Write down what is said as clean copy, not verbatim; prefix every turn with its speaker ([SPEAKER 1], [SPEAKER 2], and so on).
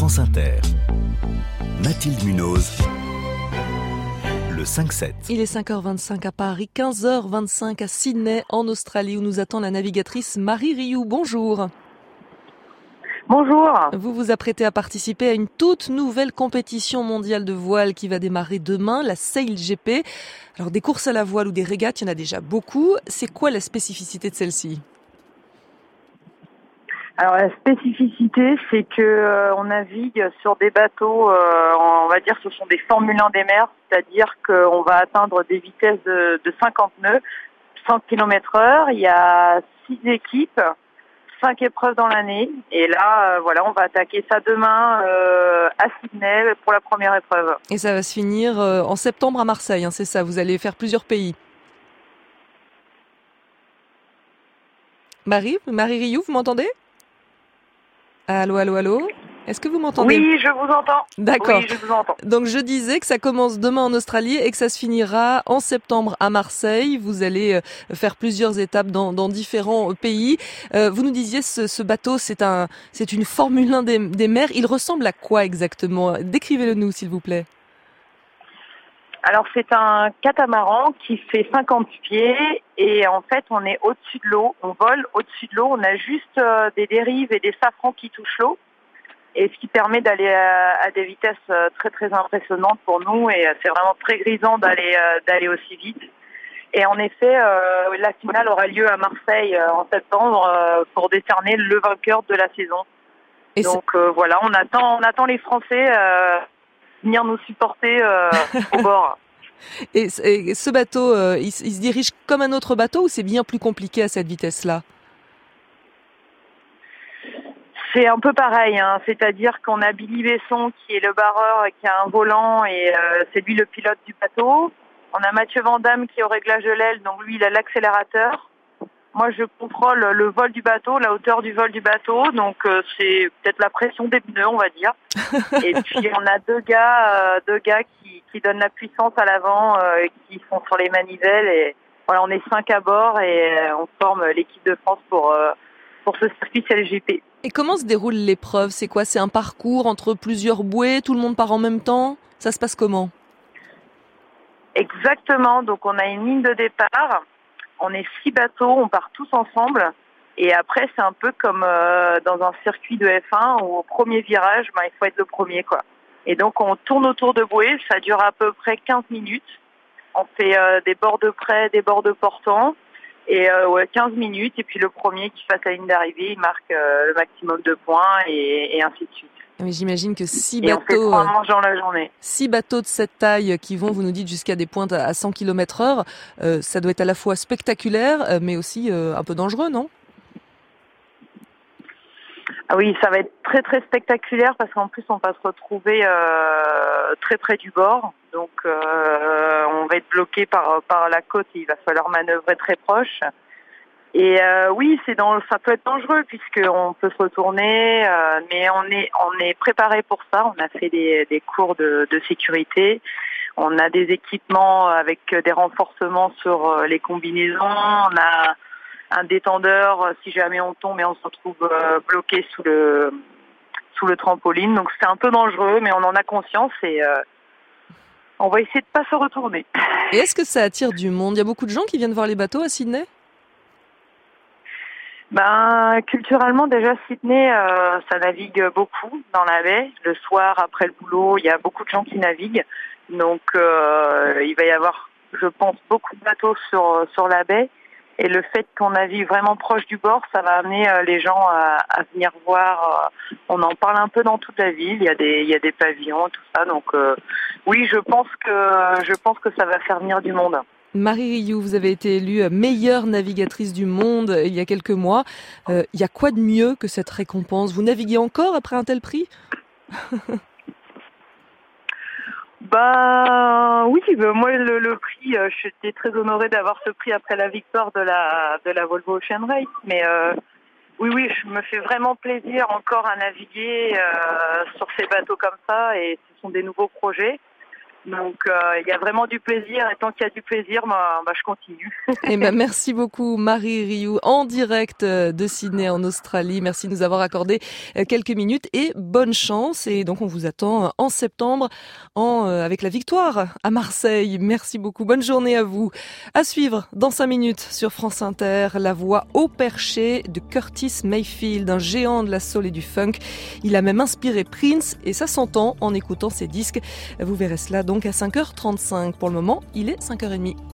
[SPEAKER 1] France Inter. Mathilde Munoz, le 5-7.
[SPEAKER 2] Il est 5h25 à Paris, 15h25 à Sydney, en Australie, où nous attend la navigatrice Marie Rioux. Bonjour.
[SPEAKER 3] Bonjour.
[SPEAKER 2] Vous vous apprêtez à participer à une toute nouvelle compétition mondiale de voile qui va démarrer demain, la SailGP. Alors des courses à la voile ou des régates, il y en a déjà beaucoup. C'est quoi la spécificité de celle-ci ?
[SPEAKER 3] Alors la spécificité, c'est que on navigue sur des bateaux, on va dire ce sont des Formule 1 des mers, c'est-à-dire qu'on va atteindre des vitesses de 50 nœuds, 100 km/h. Il y a 6 équipes, 5 épreuves dans l'année. Et là, on va attaquer ça demain à Sydney pour la première épreuve.
[SPEAKER 2] Et ça va se finir en septembre à Marseille, c'est ça, vous allez faire plusieurs pays. Marie Rioux, vous m'entendez ? Allô ? Est-ce que vous m'entendez ?
[SPEAKER 3] Oui, je vous entends.
[SPEAKER 2] D'accord.
[SPEAKER 3] Oui, je vous entends.
[SPEAKER 2] Donc je disais que ça commence demain en Australie et que ça se finira en septembre à Marseille. Vous allez faire plusieurs étapes dans différents pays. Vous nous disiez ce bateau, c'est une Formule 1 des mers. Il ressemble à quoi exactement ? Décrivez-le nous, s'il vous plaît.
[SPEAKER 3] Alors c'est un catamaran qui fait 50 pieds et en fait on est au-dessus de l'eau, on vole au-dessus de l'eau, on a juste des dérives et des safrans qui touchent l'eau, et ce qui permet d'aller à des vitesses très très impressionnantes pour nous, et c'est vraiment très grisant d'aller aussi vite. Et en effet, la finale aura lieu à Marseille en septembre pour décerner le vainqueur de la saison. Et donc on attend les Français venir nous supporter au bord.
[SPEAKER 2] Et ce bateau, il se dirige comme un autre bateau ou c'est bien plus compliqué à cette vitesse-là ?
[SPEAKER 3] C'est un peu pareil, c'est-à-dire qu'on a Billy Besson qui est le barreur et qui a un volant, et c'est lui le pilote du bateau. On a Mathieu Vandamme qui est au réglage de l'aile, donc lui il a l'accélérateur. Moi, je contrôle le vol du bateau, la hauteur du vol du bateau, donc c'est peut-être la pression des pneus, on va dire. Et puis on a deux gars qui donnent la puissance à l'avant, qui sont sur les manivelles, et voilà, on est 5 à bord et on forme l'équipe de France pour ce circuit SailGP.
[SPEAKER 2] Et comment se déroule l'épreuve ? C'est quoi ? C'est un parcours entre plusieurs bouées, tout le monde part en même temps ? Ça se passe comment ?
[SPEAKER 3] Exactement, donc on a une ligne de départ. On est 6 bateaux, on part tous ensemble. Et après, c'est un peu comme dans un circuit de F1 où au premier virage, il faut être le premier, quoi. Et donc, on tourne autour de bouées. Ça dure à peu près 15 minutes. On fait des bords de près, des bords de portant. Et 15 minutes. Et puis, le premier qui passe la ligne d'arrivée, il marque le maximum de points et ainsi de suite.
[SPEAKER 2] Mais j'imagine que 6
[SPEAKER 3] bateaux. Et on fait 3 manches dans la journée.
[SPEAKER 2] 6 bateaux de cette taille qui vont, vous nous dites, jusqu'à des pointes à 100 km/h, ça doit être à la fois spectaculaire, mais aussi un peu dangereux, non ?
[SPEAKER 3] Ah oui, ça va être très très spectaculaire parce qu'en plus on va se retrouver très près du bord. Donc on va être bloqué par la côte et il va falloir manœuvrer très proche. Et oui, ça peut être dangereux puisqu'on peut se retourner, mais on est préparé pour ça. On a fait des cours de sécurité. On a des équipements avec des renforcements sur les combinaisons. On a un détendeur si jamais on tombe et on se retrouve bloqué sous le trampoline. Donc c'est un peu dangereux, mais on en a conscience et on va essayer de pas se retourner.
[SPEAKER 2] Et est-ce que ça attire du monde ? Il y a beaucoup de gens qui viennent voir les bateaux à Sydney ?
[SPEAKER 3] Culturellement, déjà, Sydney, ça navigue beaucoup dans la baie. Le soir, après le boulot, il y a beaucoup de gens qui naviguent. Donc, il va y avoir, je pense, beaucoup de bateaux sur la baie. Et le fait qu'on navigue vraiment proche du bord, ça va amener les gens à venir voir. On en parle un peu dans toute la ville. Il y a des pavillons, tout ça. Donc, oui, je pense que ça va faire venir du monde.
[SPEAKER 2] Marie Rioux, vous avez été élue meilleure navigatrice du monde il y a quelques mois. Il y a quoi de mieux que cette récompense ? Vous naviguez encore après un tel prix ?
[SPEAKER 3] Oui, moi le prix, j'étais très honorée d'avoir ce prix après la victoire de la Volvo Ocean Race. Mais oui, je me fais vraiment plaisir encore à naviguer sur ces bateaux comme ça, et ce sont des nouveaux projets. Donc il y a vraiment du plaisir et tant qu'il y a du plaisir, je continue.
[SPEAKER 2] Et merci beaucoup Marie Rioux en direct de Sydney en Australie. Merci de nous avoir accordé quelques minutes et bonne chance. Et donc on vous attend en septembre avec la victoire à Marseille. Merci beaucoup. Bonne journée à vous. À suivre dans 5 minutes sur France Inter, la voix au perché de Curtis Mayfield, un géant de la soul et du funk. Il a même inspiré Prince et ça s'entend en écoutant ses disques. Vous verrez cela donc à 5h35. Pour le moment, il est 5h30.